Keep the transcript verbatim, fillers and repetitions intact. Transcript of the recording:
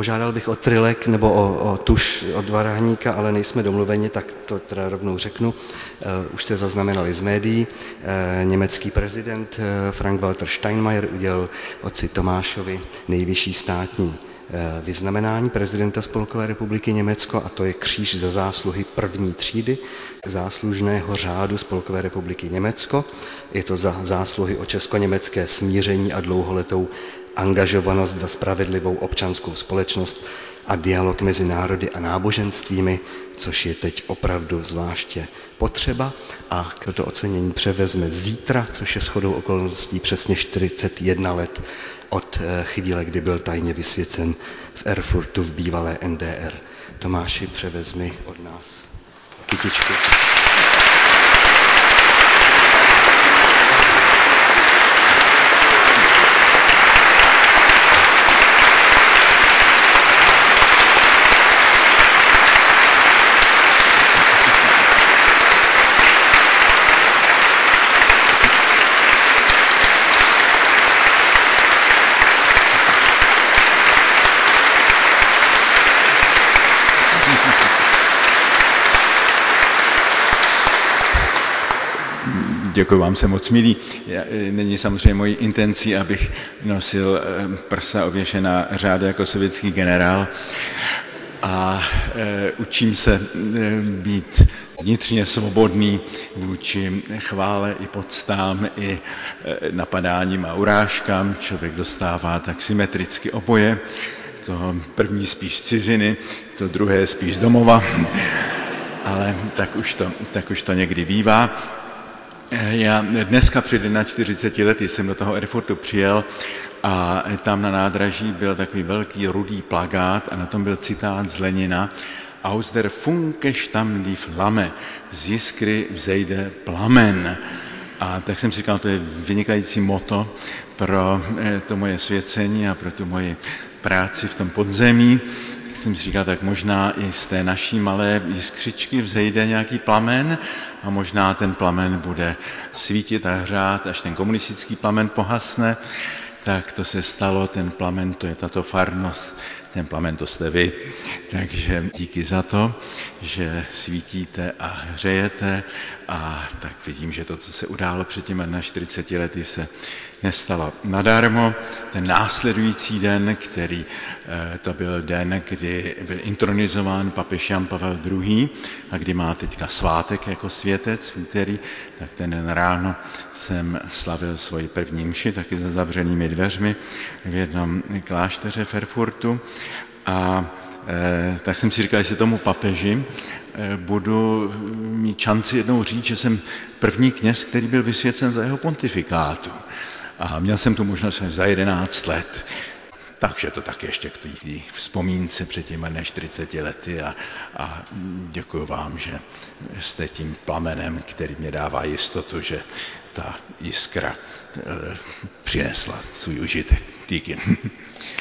Požádal bych o trilek nebo o, o tuš od varhaníka, ale nejsme domluveni, tak to teda rovnou řeknu. Už jste zaznamenali z médií. Německý prezident Frank-Walter Steinmeier udělal otci Tomášovi nejvyšší státní vyznamenání prezidenta Spolkové republiky Německo, a to je kříž za zásluhy první třídy záslužného řádu Spolkové republiky Německo. Je to za zásluhy o česko-německé smíření a dlouholetou angažovanost za spravedlivou občanskou společnost a dialog mezi národy a náboženstvími, což je teď opravdu zvláště potřeba, a toto ocenění převezme zítra, což je shodou okolností přesně čtyřicet jedna let od chvíle, kdy byl tajně vysvěcen v Erfurtu v bývalé N D R. Tomáši, převezmi od nás kytičku. Děkuji vám, jsem moc milý. Není samozřejmě mojí intencí, abych nosil prsa ověšená řády jako sovětský generál, a e, učím se e, být vnitřně svobodný vůči chvále i poctám, i e, napadáním a urážkám. Člověk dostává tak symetricky oboje, to první spíš z ciziny, to druhé spíš z domova, ale tak už to, tak už to někdy bývá. Já dneska před čtyřiceti lety jsem do toho Erfurtu přijel a tam na nádraží byl takový velký rudý plakát a na tom byl citát z Lenina: Aus der Funke stammt die Flamme, z jiskry vzejde plamen. A tak jsem si říkal, to je vynikající motto pro to moje svěcení a pro tu moji práci v tom podzemí. Tak jsem si říkal, tak možná i z té naší malé jiskřičky vzejde nějaký plamen, a možná ten plamen bude svítit a hřát, až ten komunistický plamen pohasne. Tak to se stalo, ten plamen, to je tato farnost, ten plamen to jste vy. Takže díky za to, že svítíte a hřejete, a tak vidím, že to, co se událo před těmi čtyřiceti lety, se nestalo nadarmo. Ten následující den, který to byl den, kdy byl intronizován papež Jan Pavel druhý. a kdy má teďka svátek jako světec v úterý, tak ten den ráno jsem slavil svoji první mši, taky za zavřenými dveřmi v jednom klášteře v Erfurtu. A e, tak jsem si říkal, že se tomu papeži e, budu mít šanci jednou říct, že jsem první kněz, který byl vysvěcen za jeho pontifikátu. A měl jsem tu možnost až za jedenáct let. Takže to tak ještě k té vzpomínce před těmi čtyřiceti lety a, a děkuji vám, že jste tím plamenem, který mě dává jistotu, že ta jiskra e, přinesla svůj užitek. Díky.